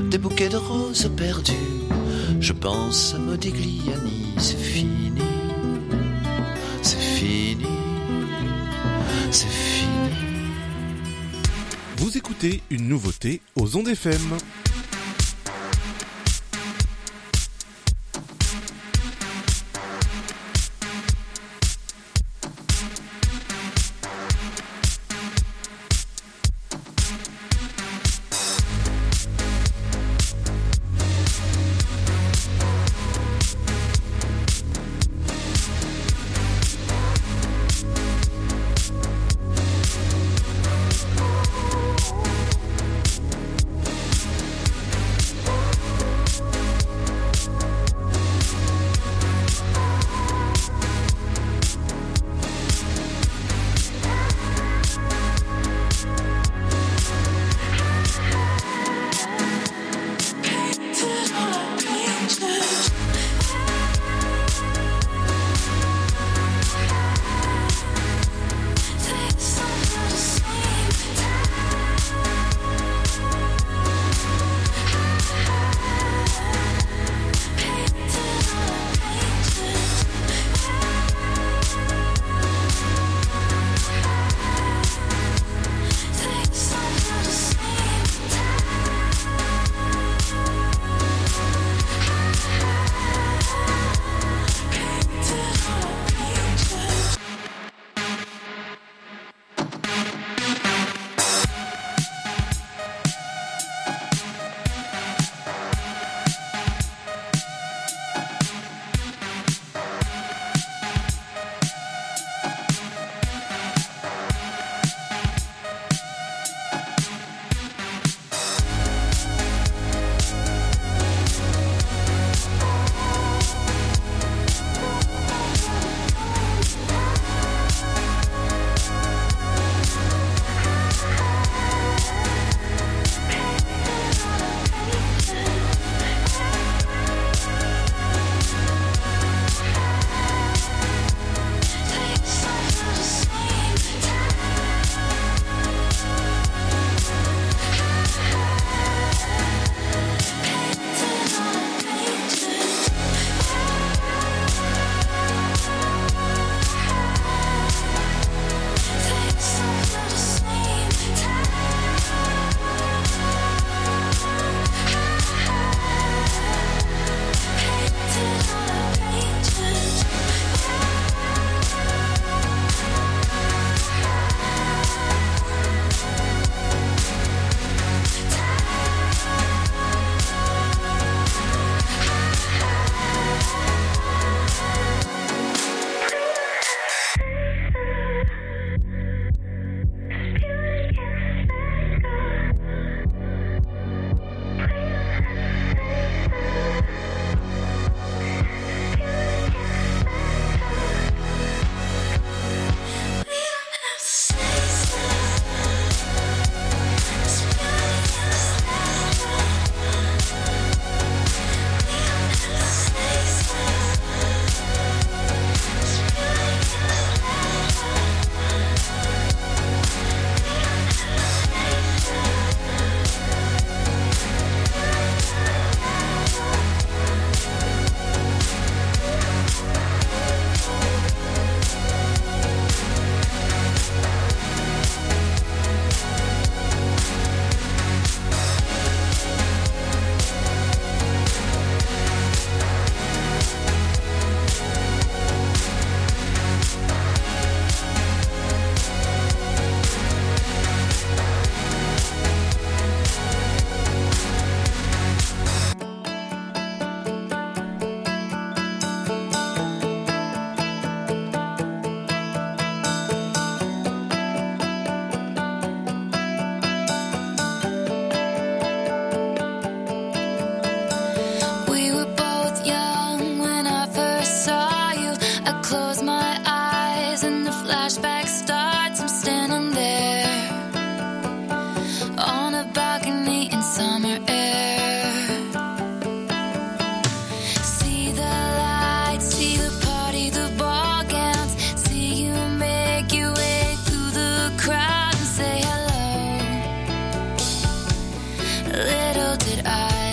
des bouquets de roses perdus. Je pense à Modigliani, c'est fini, c'est fini, c'est fini. Vous écoutez une nouveauté aux Ondes FM. Little did I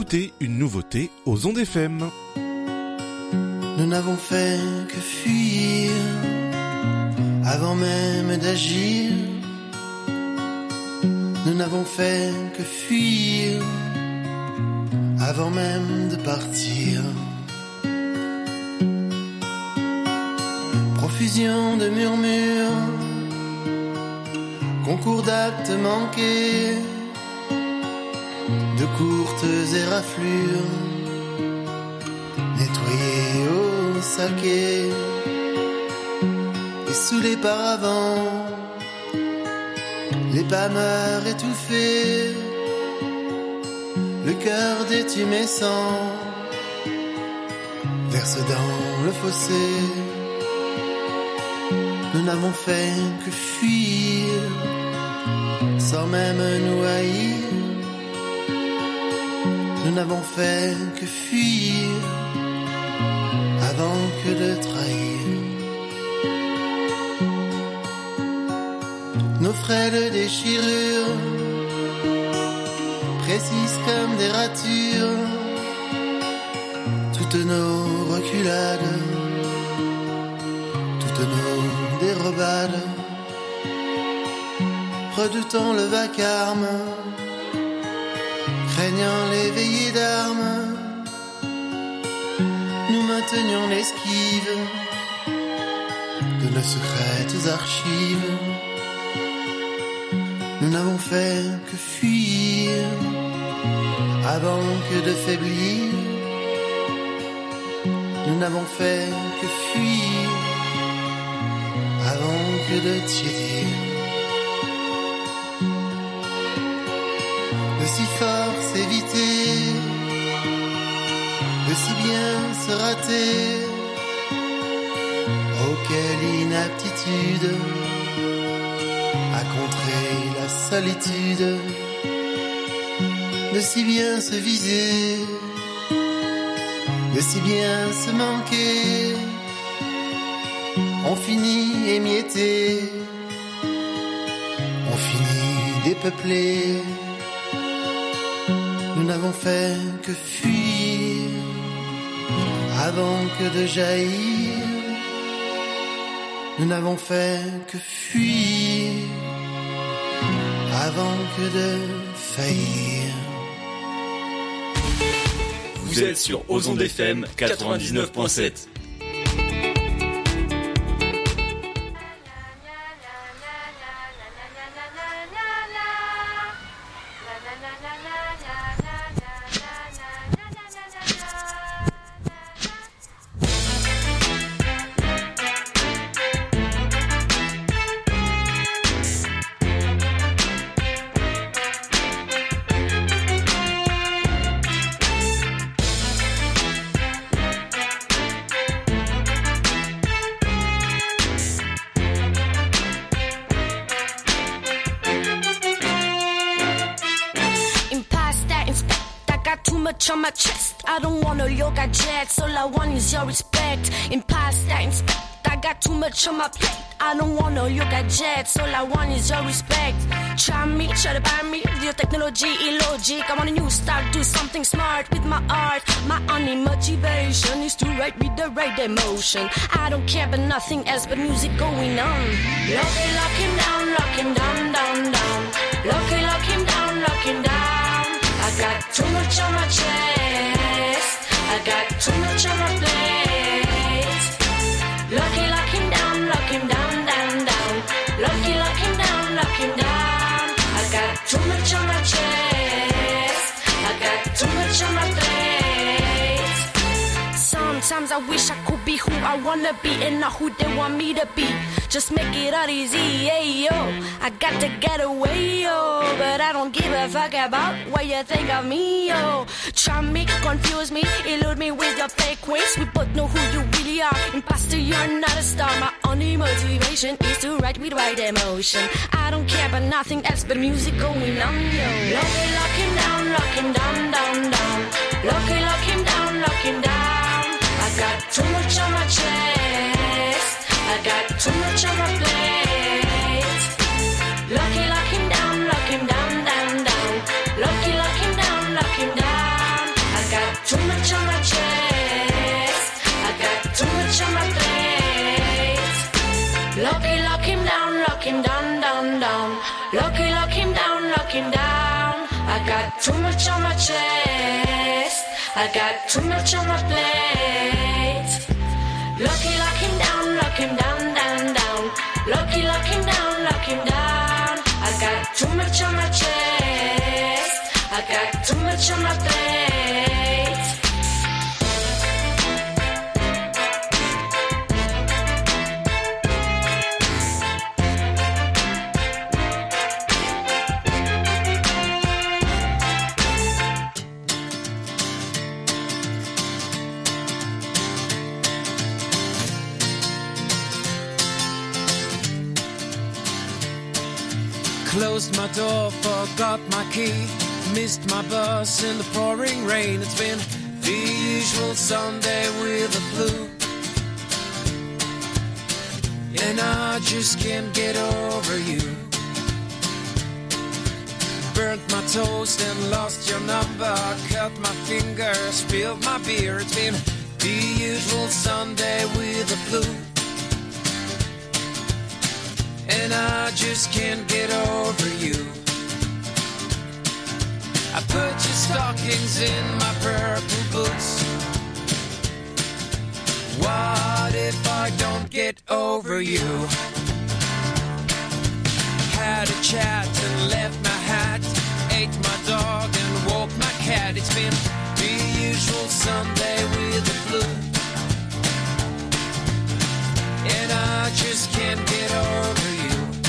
écoutez une nouveauté aux ondes FM. Nous n'avons fait que fuir avant même d'agir. Nous n'avons fait que fuir avant même de partir. Profusion de murmures, concours d'actes manqués, de courtes éraflures, nettoyées au saké. Et sous les paravents, les pâmeurs étouffés, le cœur détumescent verse dans le fossé. Nous n'avons fait que fuir sans même nous haïr. Nous n'avons fait que fuir avant que de trahir. Nos frêles déchirures, précises comme des ratures, toutes nos reculades, toutes nos dérobades, redoutant le vacarme, craignant les veillées d'armes, nous maintenions l'esquive de nos secrètes archives. Nous n'avons fait que fuir avant que de faiblir. Nous n'avons fait que fuir avant que de tiédir. De si fort s'éviter, de si bien se rater. Oh, quelle inaptitude à contrer la solitude. De si bien se viser, de si bien se manquer. On finit émietté, on finit dépeuplé. Nous n'avons fait que fuir avant que de jaillir. Nous n'avons fait que fuir avant que de faillir. Vous êtes sur Ozon FM 99.7. On my chest, I don't want no yoga jets. All I want is your respect. In past times, I got too much on my plate. I don't want no yoga jets. All I want is your respect. Try me, try to buy me. Your technology, illogic. I want a new start, do something smart with my art. My only motivation is to write with the right emotion. I don't care about nothing else but music going on. Lock him down, down, down. Lock him down, down. I got too much on my chest. I got too much on my plate. Lock him down, down, down. Lock him down. I got too much on my chest. I got too much on my plate. Sometimes I wish I could be who I wanna be and not who they want me to be. Just make it all easy, hey yo. I got to get away, yo. But I don't give a fuck about what you think of me, yo. Try me, confuse me, elude me with your fake ways. We both know who you really are. Imposter, you're not a star. My only motivation is to write with right emotion. I don't care about nothing else but music going on, yo. Lock him down, down, down. Lock him down. I got too much on my chest. I got too much on my plate. Lock him down, down, down. Lock him down. I lock him down, down, down. Lock him down. I got too much on my chest. I got too much on my plate. Lock him down, down, down. Lock him down. I got too much on my chest. I got too much on my plate. Closed my door, forgot my key. Missed my bus in the pouring rain. It's been the usual Sunday with the flu, and I just can't get over you. Burnt my toast and lost your number. Cut my finger, spilled my beer. It's been the usual Sunday with the flu, and I just can't get over you. I put your stockings in my purple boots. What if I don't get over you? Had a chat and left my hat. Ate my dog and walked my cat. It's been the usual Sunday with the flu, and I just can't get over you.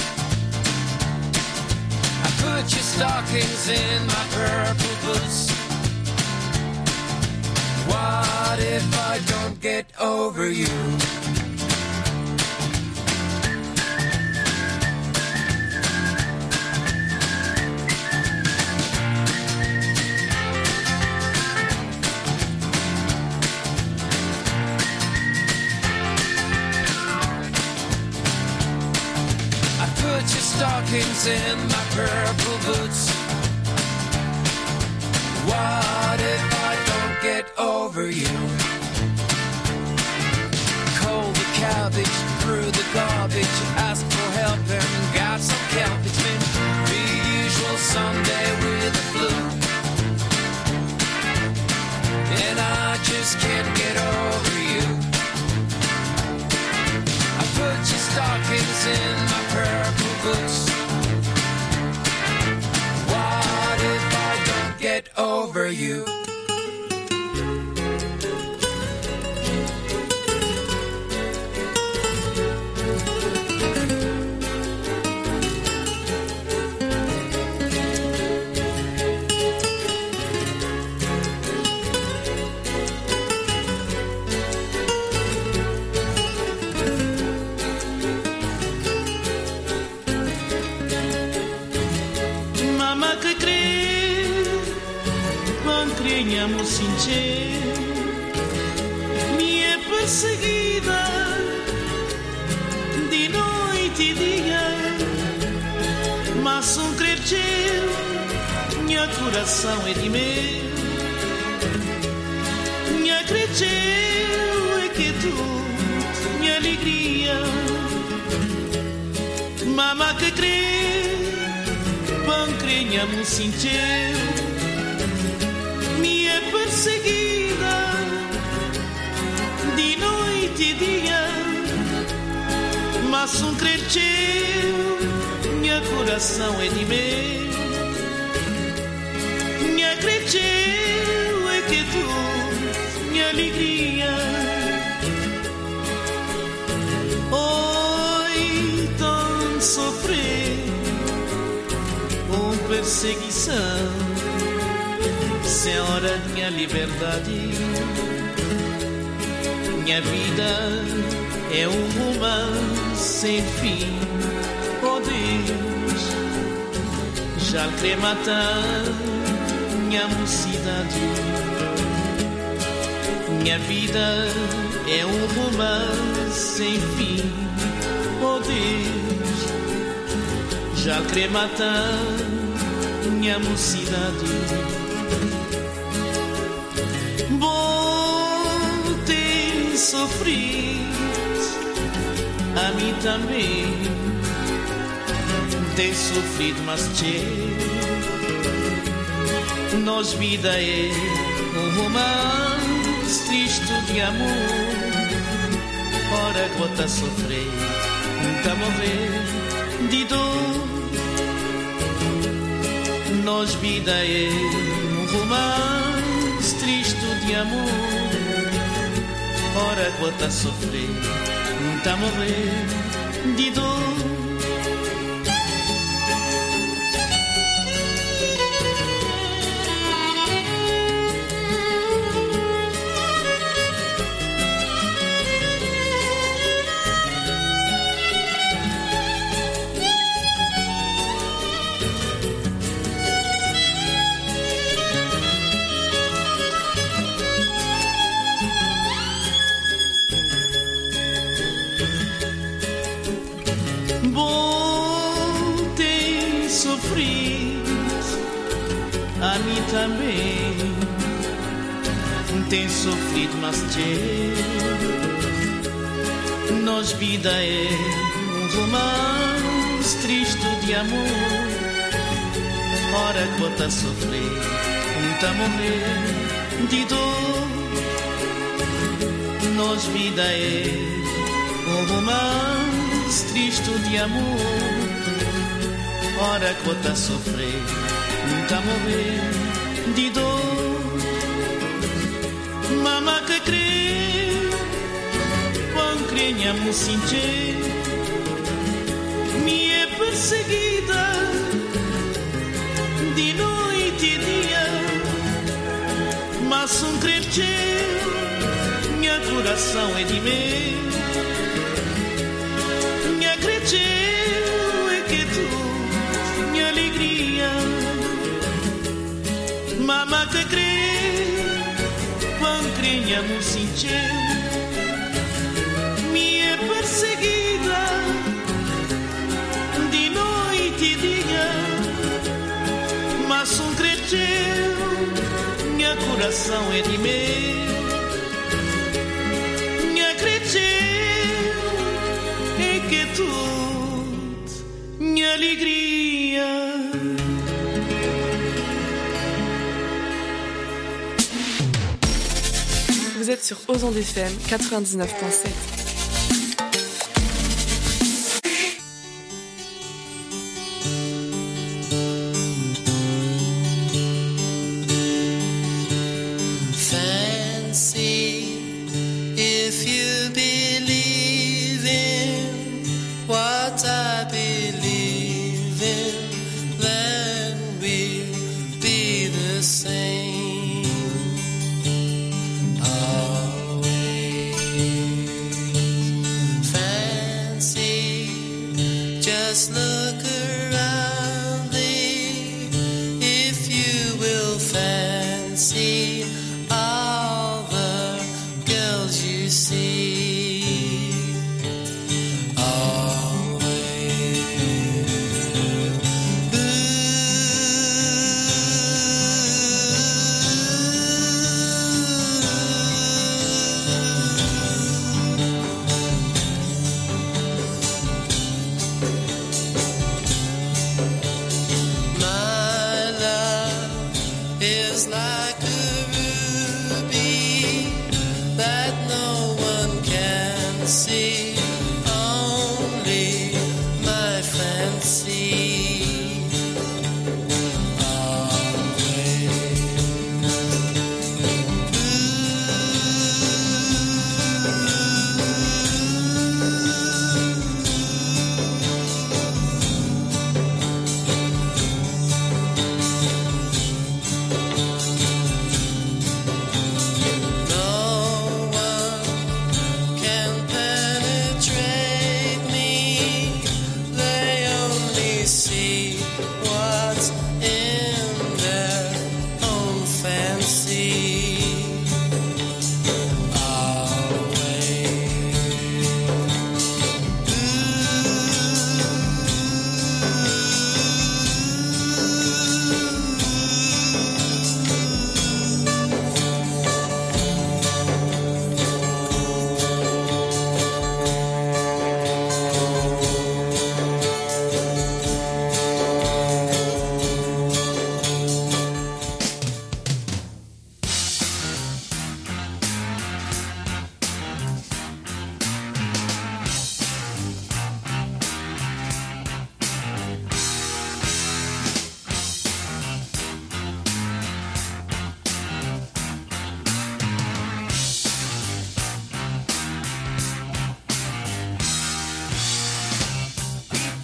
Put your stockings in my purple boots. What if I don't get over you? Put your stockings in my purple boots. What if I don't get over you? Cold the cabbage, threw the garbage, asked for help and got some kelp. It's been the usual Sunday with the flu, and I just can't get over you. I put your stockings in my purple boots. What if I don't get over you? Amor sincero, minha perseguida de noite e dia, mas crer teu, minha coração é de meu, minha crer teu é que tu, minha alegria, mama que crê, bom crê, minha amor sincero. Minha perseguida de noite e dia, mas crer teu, minha coração é de meu, minha crer teu é que tu, minha alegria. Oi, tão sofrer com perseguição, Senhora, minha liberdade, minha vida é romance sem fim. Oh Deus, já quer matar minha mocidade. Minha vida é romance sem fim. Oh Deus, já quer matar minha mocidade. Sofri a mim também tem sofrido, mas tchê, nós vida é um romance triste de amor. Ora que bota a sofrer, nunca morrer de dor. Nós vida é um romance triste de amor. Ora que bota a sofrer, nunca morrer de dor. A mim também tem sofrido, mas tchê, nós vida é um romance triste de amor. Ora que bota a sofrer, nunca morrer de dor. Nós vida é um romance triste de amor. Ora que bota a sofrer, nunca morrer de dor. Mama que crê, quando crenhamos sentir, me é perseguida de noite e dia, mas um cresceu, minha coração é de mim, minha cresceu é que tu, minha alegria. Mama que crê, quando crenhamos sentir, me é perseguida de noite e dia, mas um cresceu, minha coração é de mim, minha cresceu é que tudo, minha alegria. Vous êtes sur Ozon FM 99.7.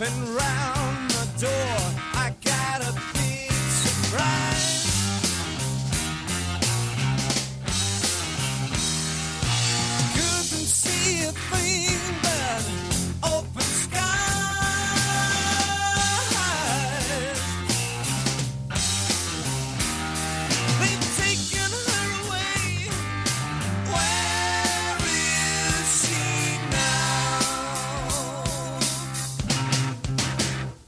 Jumping round the door, I got a big surprise. Couldn't see a thing but open skies. They've taken her away. Where is she now?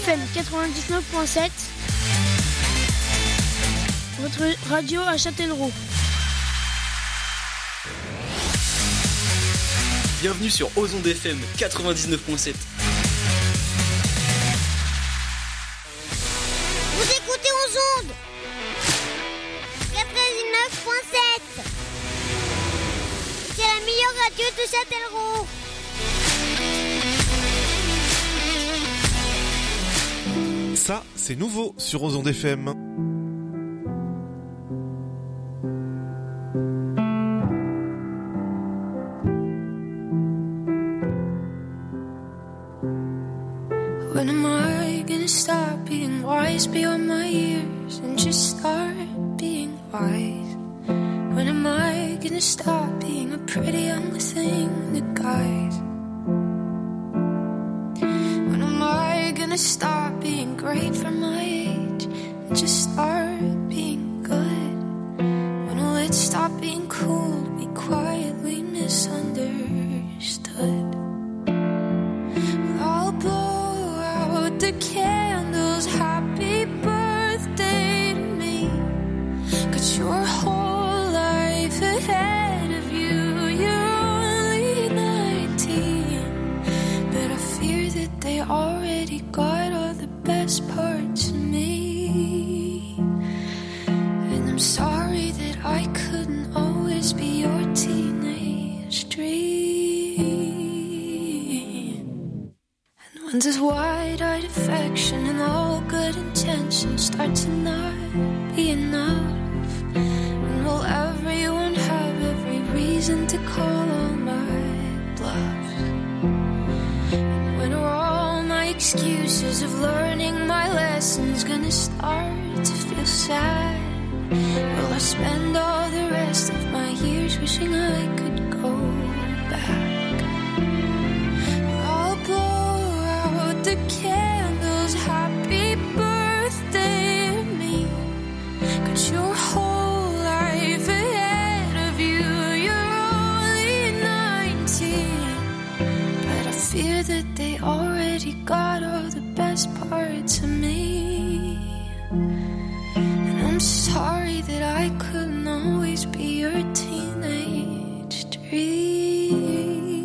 FM 99.7, votre radio à Châtellerault. Bienvenue sur Ozon FM 99.7. Vous écoutez Ozon 99.7. C'est la meilleure radio de Châtellerault. Ça, c'est nouveau sur Ozon FM. When am I gonna stop being wise beyond my years and just start being wise? When am I gonna stop being a pretty young thing that guys? When am I gonna stop being great for my age and just start being good? When will it stop being cool to be quietly misunderstood? I'll blow out the candles, happy birthday to me. Got your whole life ahead of you, you're only 19. But I fear that they already got all the best parts of me. And I'm sorry that I couldn't always be your teenage dream. When does wide-eyed affection and all good intentions start to not be enough? When will everyone have every reason to call all my bluffs? And when are all my excuses of learning my lessons gonna start to feel sad? Will I spend all the rest of my years wishing I could go back? I'll blow out the candles, happy birthday to me. Got your whole life ahead of you, you're only 19. But I fear that they already got all the best parts of me. And I'm sorry that I couldn't always be your teenage dream.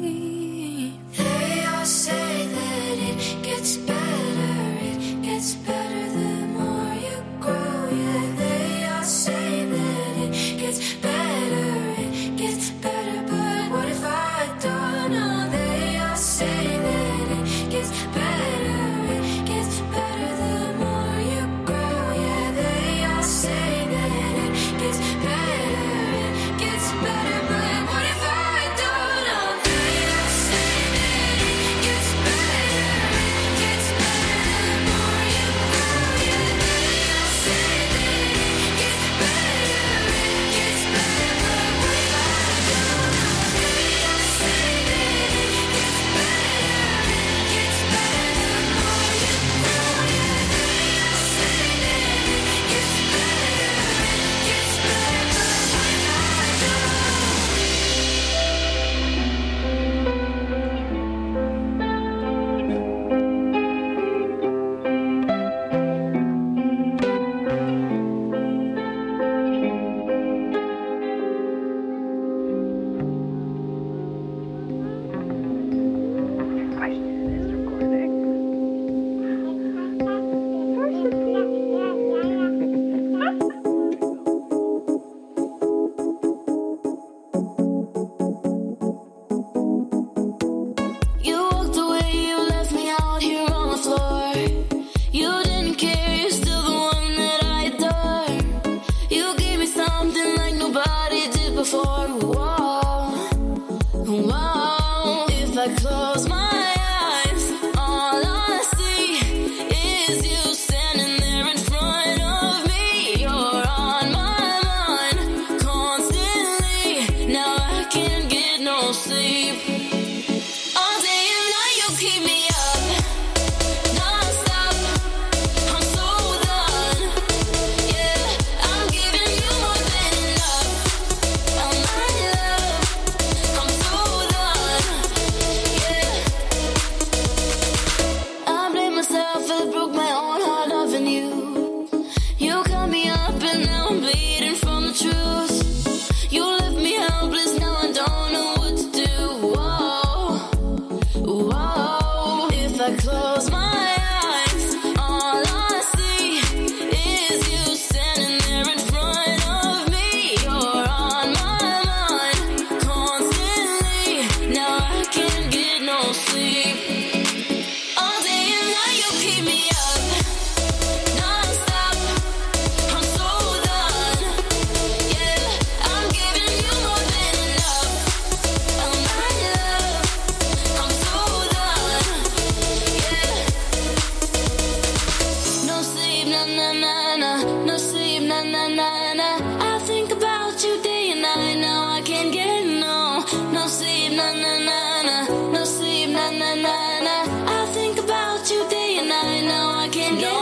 na na. No sleep, na na na na. I think about you day and night. Now I can't get no sleep, na na na na. No sleep, na na na na. I think about you day and night. Now I can't get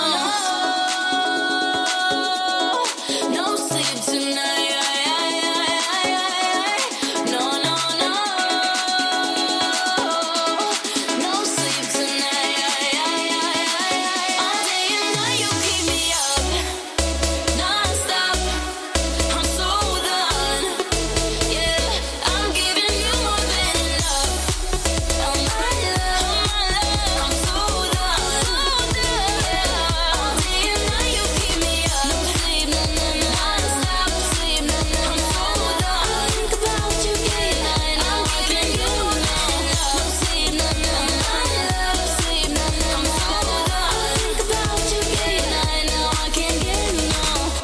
no sleep tonight. No sleep tonight. All day and night you keep me up, non-stop. I'm so done. Yeah, I'm giving you more than enough. Oh my love, I'm so done. All day and night you keep me up. No sleep, na na na. Non-stop sleep, na na. I'm so done. Think about you day and night. I'm giving you more than enough. No sleep, na na na. No sleep, na na. I'm so done. Think about you day and night. Now I can't get no.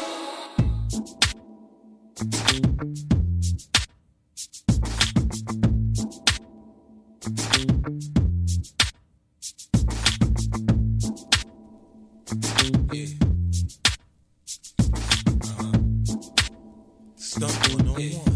Stunt 101.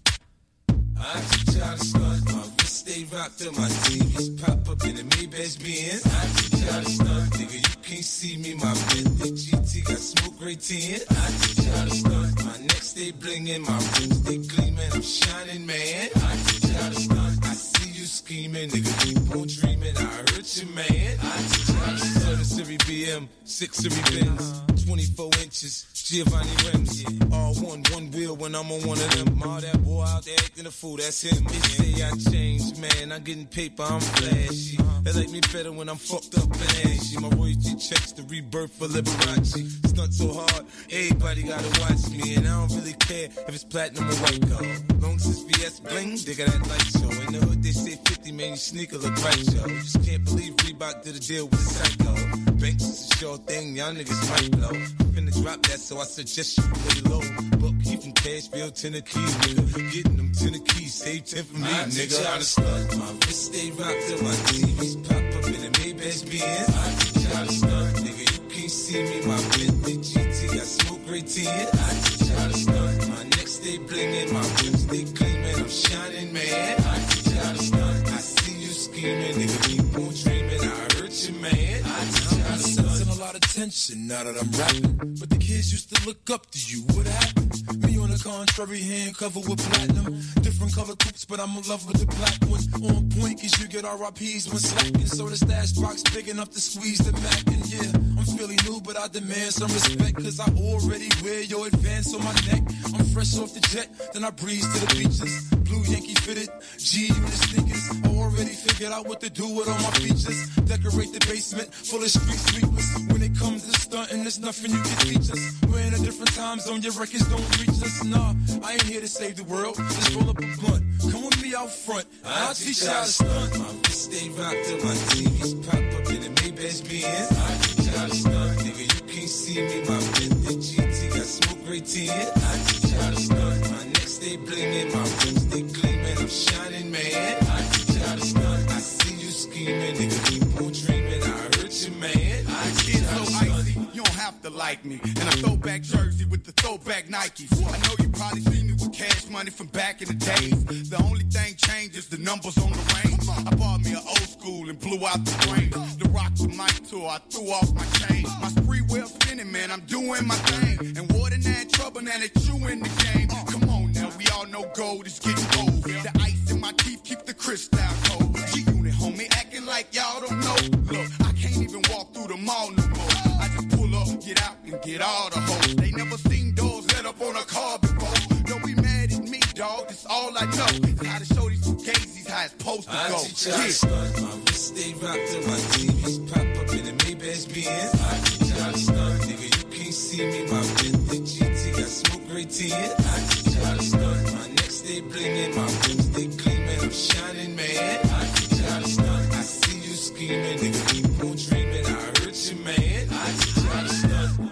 I teach y'all to stunt. My wrist stay rocked up, my TVs pop up in the Maybach Benz. I teach y'all to stunt, nigga. You can't see me, my Bentley GT got smoke right tin. I teach y'all to stunt. My neck stay blingin', my rims they gleamin'. I'm shining, man. I teach y'all to stunt. I see you scheming, nigga. Keep on dreaming. I hurt you, man. I teach y'all to stunt. Series BM, 6 Series Benz, 24 inches. Giovanni rims, all one wheel when I'm on one of them. All that boy out there acting a fool, that's him. They say I changed, man, I'm getting paper, I'm flashy. They like me better when I'm fucked up and ashy. My royalty checks the rebirth for Liberace. Stunt so hard, everybody gotta watch me. And I don't really care if it's platinum or white gold. Long as it's VS bling, they got that light show. In the hood they say 50, man, you sneaker look right, yo. Just can't believe Reebok did a deal with a psycho. Banks is a sure thing, y'all niggas might blow. Finna drop that, so I suggest you lay low. Buck he from Cashville, Tennessee, nigga. Getting them Tennessee, save 10 for me, nigga. I stunt. My wrist stay rocked up, my TVs pop up in the Maybach Benz. I teach y'all to stunt, nigga. You can't see me, my Bentley GT got smoke right tin. I teach y'all to stunt. My neck stay blingin', my rims they gleamin'. I'm shining, man. I teach y'all to stunt. I see you scheming, nigga. Keep on dreaming. I hurt you, man. I teach y'all to stunt. A lot of tension now that I'm rapping, but the kids used to look up to you. What happened? Me on the contrary, hand covered with platinum. Different color coupes, but I'm in love with the black one. On point, cause you get RIPs when slacking. So the stash box big enough to squeeze the Mac. And yeah, I'm fairly new, but I demand some respect, cause I already wear your advance on my neck. I'm fresh off the jet, then I breeze to the beaches. Blue Yankee fitted, G-Unit sneakers. I already figured out what to do with all my features. Decorate the basement full of street sweepers. When it comes to stunting, there's nothing you can teach us. We're in a different time zone, your records don't reach us. Nah, I ain't here to save the world, just roll up a blunt. Come with me out front, I'll teach y'all to stunt. My wrist stay rocked up, my TVs pop up in the Maybach Benz. I teach y'all to stunt, nigga, you can't see me, my Bentley GT got smoke right tin. I teach y'all to stunt. My neck stay blingin', my rims they gleamin'. I'm shining, man. I teach y'all to stunt. I see you scheming, nigga, keep on dreaming. I hurt you, man. I It's so icy, you don't have to like me. And a throwback jersey with the throwback Nikes. I know you probably see me with cash money from back in the days. The only thing changed is the numbers on the range. I bought me an old school and blew out the brain. The rock the mic tour, I threw off my chain. My spree well spinning, man, I'm doing my thing. And more than that trouble, now that you in the game. Come on now, we all know gold is getting gold. The ice in my teeth keep the crystal cold. G-Unit, homie, acting like y'all don't know. Look, I can't even walk through the mall no more. I just pull up, get out, and get all the hoes. They never seen doors let up on a car before. Don't be mad at me, dog, that's all I know. It's how to show these fugazis how it's supposed to go. I teach y'all to stunt. My wrist stay rocked up, my TVs pop up in the Maybach Benz. I teach y'all to stunt, nigga, you can't see me, my Bentley GT got smoke right tin. I teach y'all to stunt. My neck stay blingin', my rims they gleamin'. I'm shining, man. I teach y'all to stunt. I see you scheming, nigga, keep on dreaming. I hurt you, man. I teach y'all to stunt.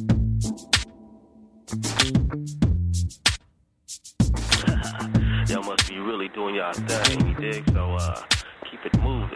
Yo, must be really doing y'all thing, you dig? So, keep it moving.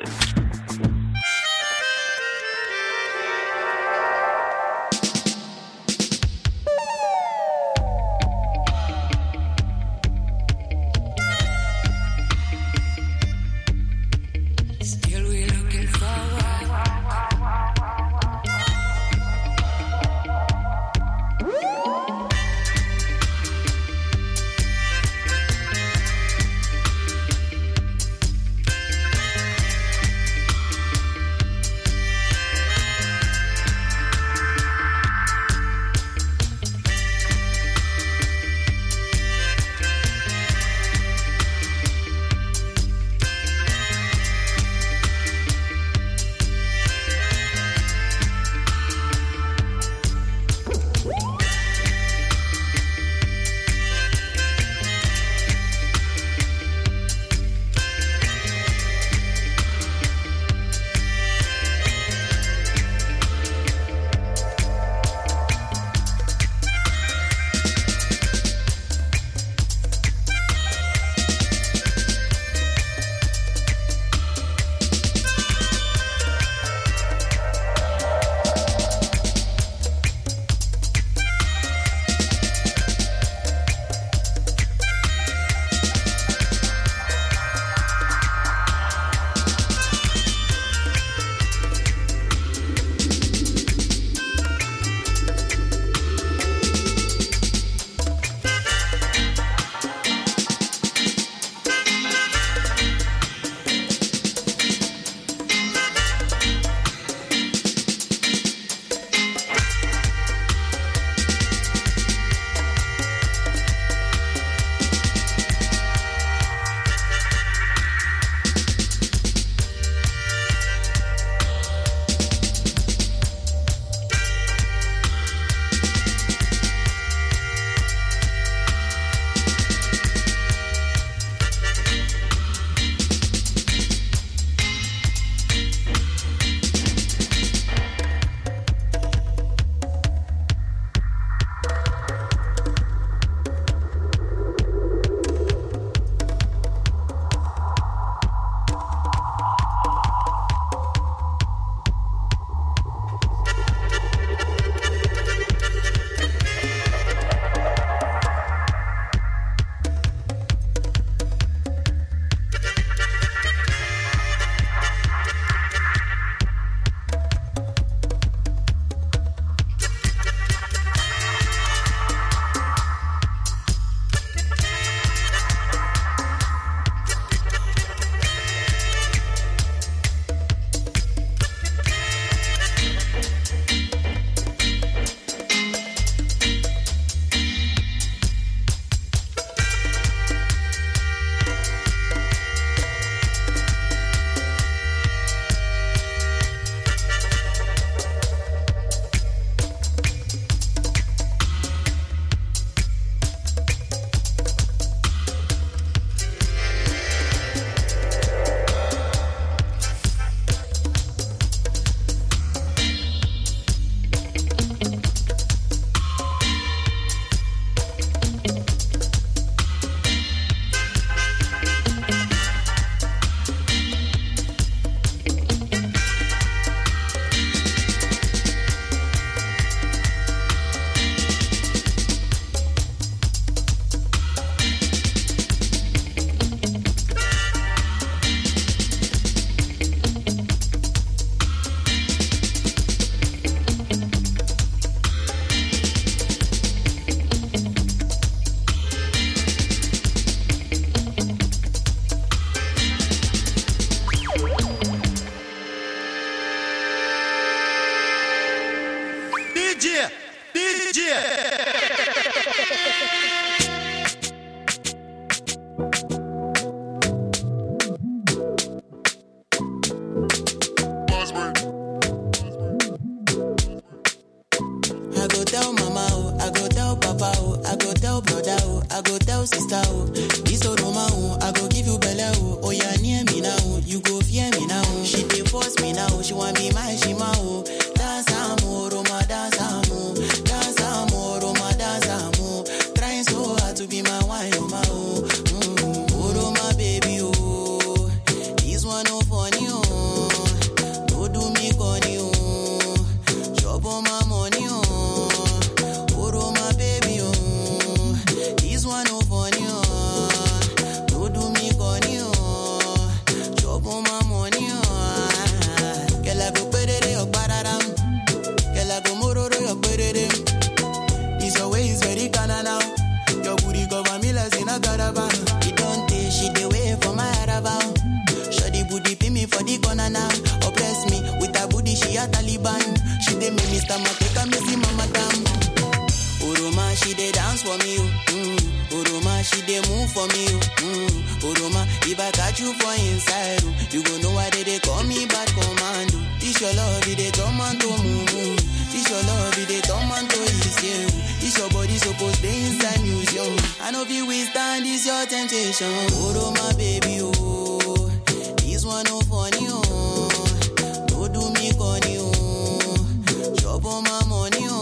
Mr. Mateka, Missy Mama Tam. Oroma, she dey dance for me, Oroma, she dey move for me, Oroma, if I catch you for inside, you go know why they call me bad commando. This your love, they turn man to mumu. This your love, they turn man to escape. This your body supposed to inside museum. I know if you withstand this your temptation. Oroma, baby, oh, this one no funny, oh, no do me corny, oh, chop on my money, oh.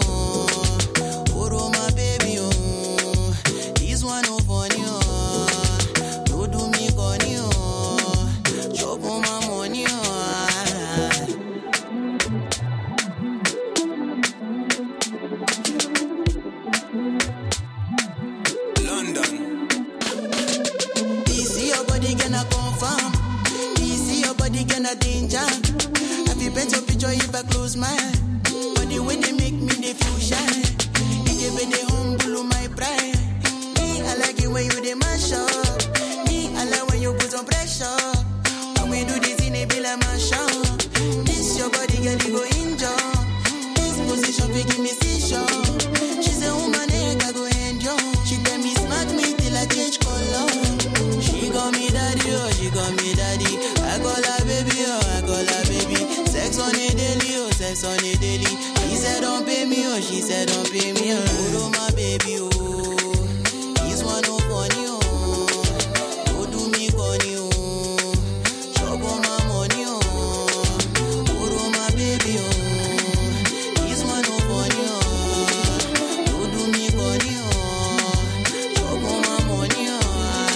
Danger. I feel paint your picture if I close my eye. But the way they make me, they feel shy. It give me the humble my pride. Me, I like it when you they mash up. Me, I like when you put on pressure. When we do this in a bill, I'm a show. This your body, girl, you go injure. This position, they give me seizure. She's a woman, I go enjoy. She tell me smack me till I change color. She call me daddy, oh, she call me daddy. I call her baby, oh, I call her baby. Sex on a daily, oh, sex on a daily. He said don't pay me, oh, she said don't pay me, oh. Oh, my baby, oh, this one no funny, oh. Don't do me corny, oh. Chop on my money, oh. Oh, my baby, oh, this one no funny, oh. Don't do me corny, oh. Chop on my money, oh.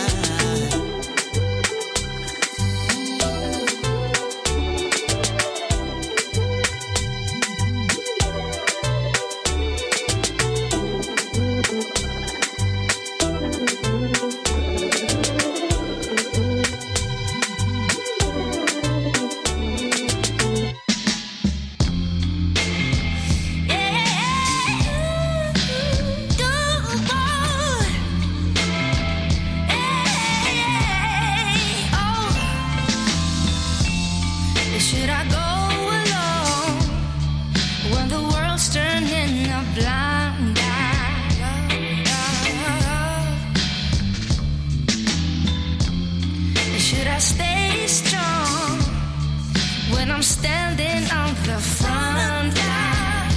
Should I go alone when the world's turning a blind eye? Should I stay strong when I'm standing on the front line?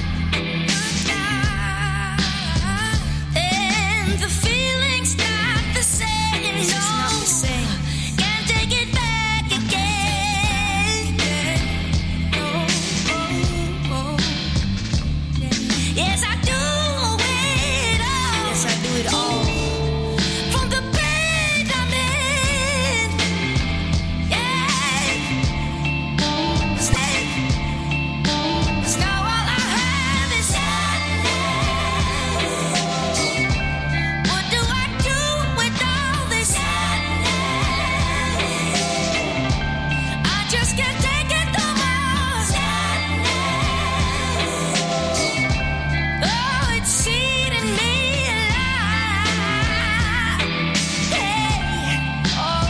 And the feeling's not the same, it's not the same. Can't take it back again. Yes, I do it all. Yes, I do it all. From the pain I'm in. Yeah. Cause now all I have is sadness. What do I do with all this sadness? I just can't take it no more. Oh, it's eating me alive. Hey,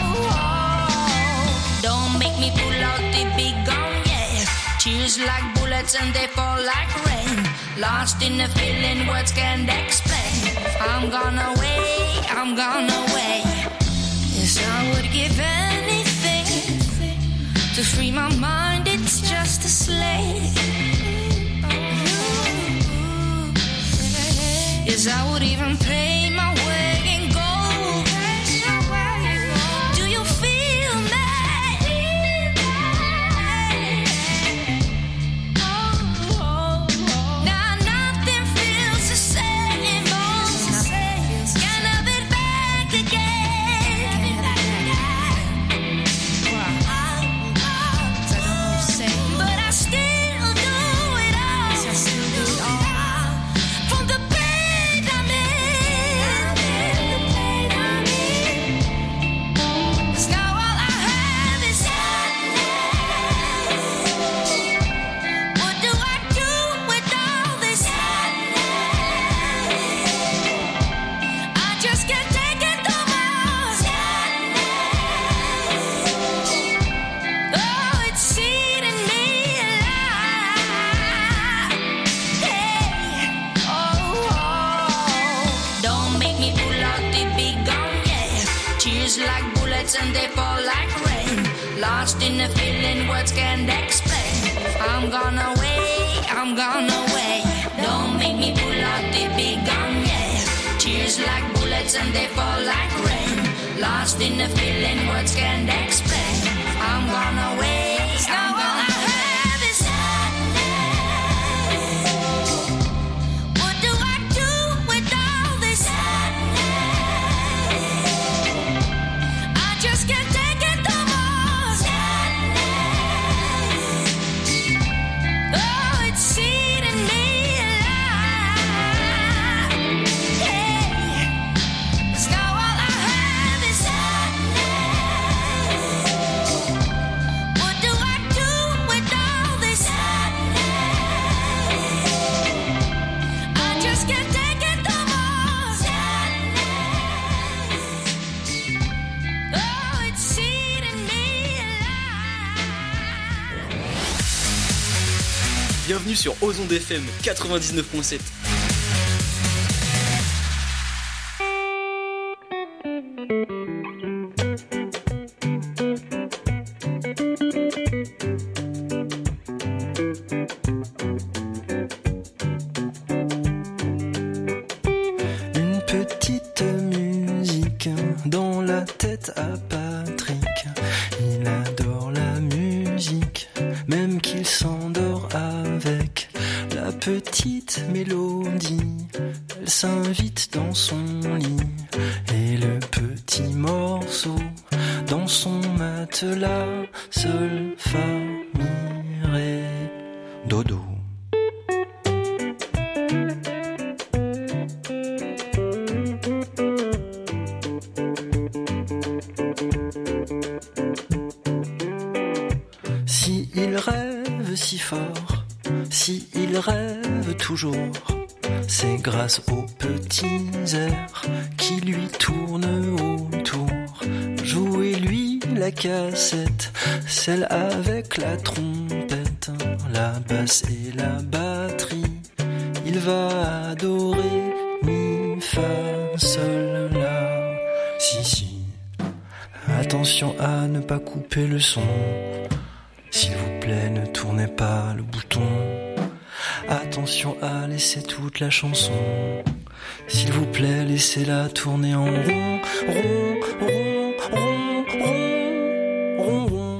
oh, don't make me pull out the big gun, yeah. Tears like bullets and they fall like rain. Lost in the feeling, words can't explain. I'm gone away, I'm gone away. Yes, I would give anything to free my mind, it's just a slave. Yes, I would even pay my way in gold. Do you feel me? Now nothing feels the same. Can't have it back again. But I still do it all. From the pain I'm in. bullets and they fall like rain. Lost in the feeling, words can't explain. I'm gone away. Don't make me pull out the big gun, yeah. Tears like bullets and they fall like rain. Lost in the feeling, words can't explain. I'm gone away. I'm gone away. Bienvenue sur Ozon FM 99.7. Une petite musique dans la tête à Patrick. Il adore la musique, même qu'il s'endort avec la petite mélodie. Elle s'invite dans son lit et le petit morceau dans son matelas. Sol, fa, mi, ré, dodo. Si il rêve si fort, si il rêve toujours, c'est grâce aux petits airs qui lui tournent autour. Jouez-lui la cassette, celle avec la trompette, la basse et la batterie. Il va adorer mi, fa, sol, la, si, si. Attention à ne pas couper le son. S'il vous plaît, ne tournez pas le bouton. Attention à laisser toute la chanson. S'il vous plaît, laissez-la tourner en rond, rond, rond, rond, rond, rond, rond.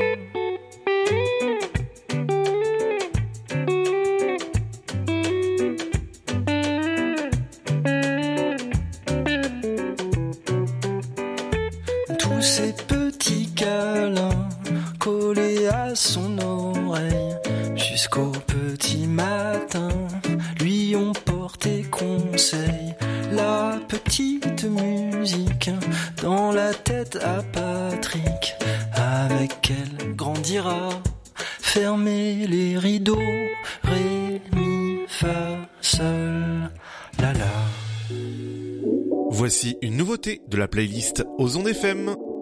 Tous ces petits câlins collés à son oreille jusqu'au petit matin lui ont porté conseil. La petite musique dans la tête à Patrick, avec elle grandira. Fermez les rideaux, ré, mi, fa, sol, la la. Voici une nouveauté de la playlist Ozon FM.